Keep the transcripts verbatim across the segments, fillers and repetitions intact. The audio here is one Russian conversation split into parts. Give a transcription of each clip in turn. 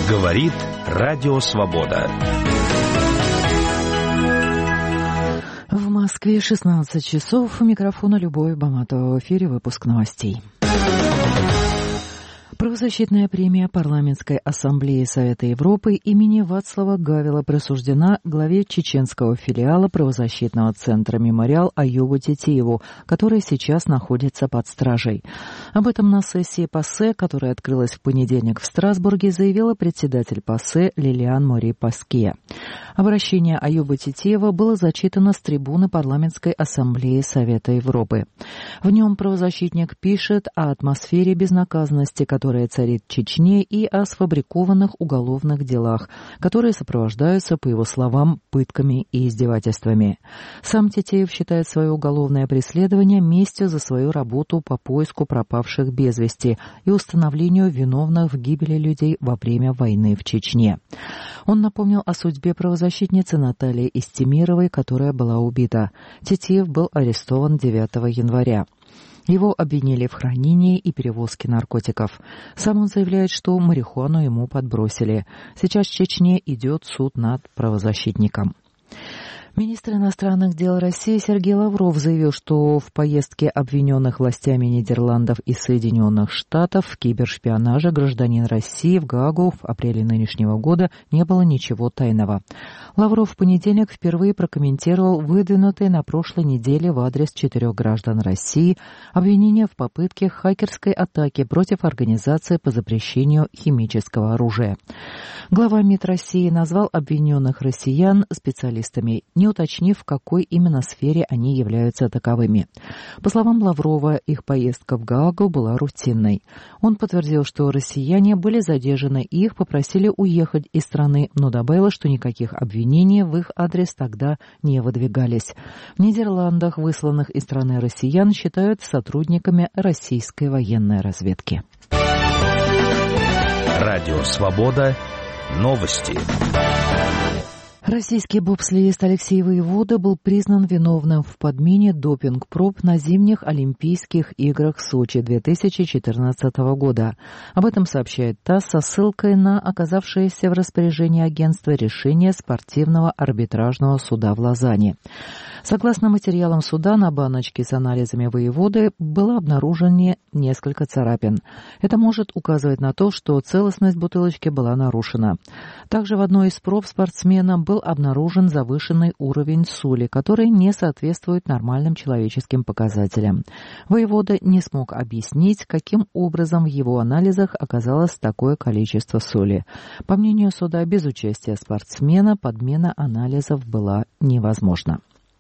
Говорит Радио Свобода. В Москве шестнадцать часов. У микрофона Любовь Баматова. В эфире выпуск новостей. Правозащитная премия Парламентской ассамблеи Совета Европы имени Вацлава Гавела присуждена главе чеченского филиала правозащитного центра «Мемориал» Аюбу Тетееву, который сейчас находится под стражей. Об этом на сессии ПАСЕ, которая открылась в понедельник в Страсбурге, заявила председатель ПАСЕ Лилиан Мори Паския. Обращение Аюба Тетеева было зачитано с трибуны Парламентской ассамблеи Совета Европы. В нем правозащитник пишет о атмосфере безнаказанности, которая которая царит в Чечне, и о сфабрикованных уголовных делах, которые сопровождаются, по его словам, пытками и издевательствами. Сам Тетеев считает свое уголовное преследование местью за свою работу по поиску пропавших без вести и установлению виновных в гибели людей во время войны в Чечне. Он напомнил о судьбе правозащитницы Натальи Истемировой, которая была убита. Тетеев был арестован девятого января. Его обвинили в хранении и перевозке наркотиков. Сам он заявляет, что марихуану ему подбросили. Сейчас в Чечне идет суд над правозащитником. Министр иностранных дел России Сергей Лавров заявил, что в поездке обвиненных властями Нидерландов и Соединенных Штатов в кибершпионаже гражданин России в Гаагу в апреле нынешнего года не было ничего тайного. Лавров в понедельник впервые прокомментировал выдвинутые на прошлой неделе в адрес четырех граждан России обвинения в попытке хакерской атаки против организации по запрещению химического оружия. Глава МИД России назвал обвиненных россиян специалистами, не уточнив, в какой именно сфере они являются таковыми. По словам Лаврова, их поездка в Гаагу была рутинной. Он подтвердил, что россияне были задержаны и их попросили уехать из страны, но добавил, что никаких обвинений в их адрес тогда не выдвигались. В Нидерландах высланных из страны россиян считают сотрудниками российской военной разведки. Радио Свобода. Новости. Российский бобслеист Алексей Воевода был признан виновным в подмене допинг-проб на зимних Олимпийских играх в Сочи две тысячи четырнадцатого года. Об этом сообщает ТАСС со ссылкой на оказавшееся в распоряжении агентства решение спортивного арбитражного суда в Лозанне. Согласно материалам суда, на баночке с анализами Воеводы было обнаружено несколько царапин. Это может указывать на то, что целостность бутылочки была нарушена. Также в одной из проб спортсмена был обнаружен завышенный уровень соли, который не соответствует нормальным человеческим показателям. Воевода не смог объяснить, каким образом в его анализах оказалось такое количество соли. По мнению суда, без участия спортсмена подмена анализов была невозможна.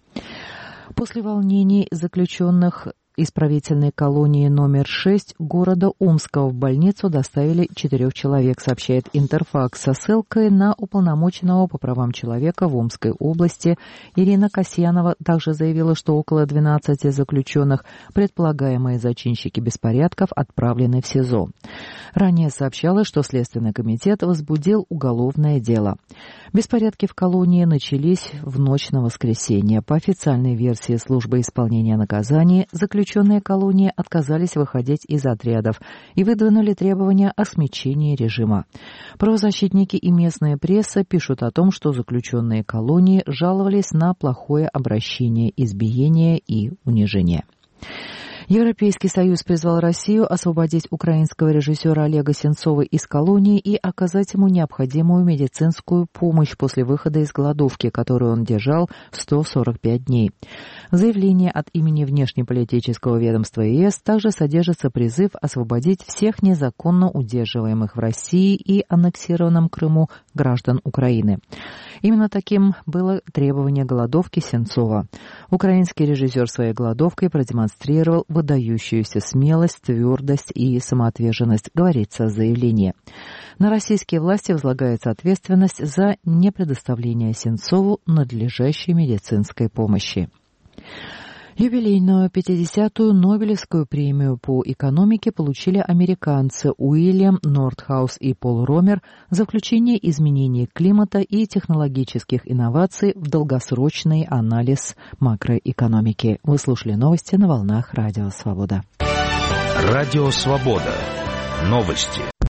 После волнений заключенных исправительной колонии номер шесть города Омска в больницу доставили четырех человек, сообщает Интерфакс со ссылкой на уполномоченного по правам человека в Омской области. Ирина Касьянова также заявила, что около двенадцати заключенных, предполагаемые зачинщики беспорядков, отправлены в СИЗО. Ранее сообщалось, что Следственный комитет возбудил уголовное дело. Беспорядки в колонии начались в ночь на воскресенье. По официальной версии службы исполнения наказаний, заключенные колонии отказались выходить из отрядов и выдвинули требования о смягчении режима. Правозащитники и местная пресса пишут о том, что заключенные колонии жаловались на плохое обращение, избиение и унижение. Европейский Союз призвал Россию освободить украинского режиссера Олега Сенцова из колонии и оказать ему необходимую медицинскую помощь после выхода из голодовки, которую он держал сто сорок пять дней. В заявлении от имени внешнеполитического ведомства ЕС также содержится призыв освободить всех незаконно удерживаемых в России и аннексированном Крыму граждан Украины. Именно таким было требование голодовки Сенцова. Украинский режиссер своей голодовкой продемонстрировал выдающуюся смелость, твердость и самоотверженность, говорится в заявлении. На российские власти возлагается ответственность за непредоставление Сенцову надлежащей медицинской помощи. Юбилейную пятидесятую Нобелевскую премию по экономике получили американцы Уильям Нордхаус и Пол Ромер за включение изменений климата и технологических инноваций в долгосрочный анализ макроэкономики. Вы слушали новости на волнах Радио Свобода. Радио Свобода. Новости.